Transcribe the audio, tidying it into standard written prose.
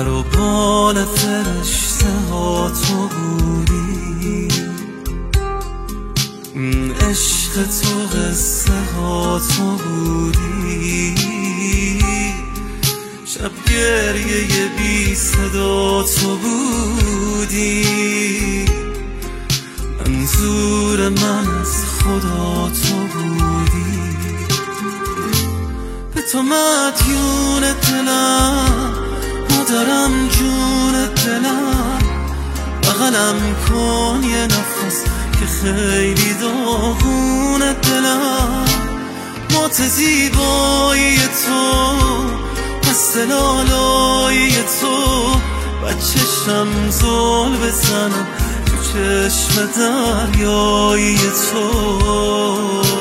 پر و بال فرشته ها تو بودی، عشق تو قصه ها تو بودی، شب گریه بی صدا تو بودی، منظور من از خدا تو بودی. به تو مدیون دلم، مادرم جون دلم، بغلم کن یه نفس که خیلی داغون دلم. مات زیبایی تو، مست لالایی تو، بچشم زل بزنم تو چشم دریایی تو.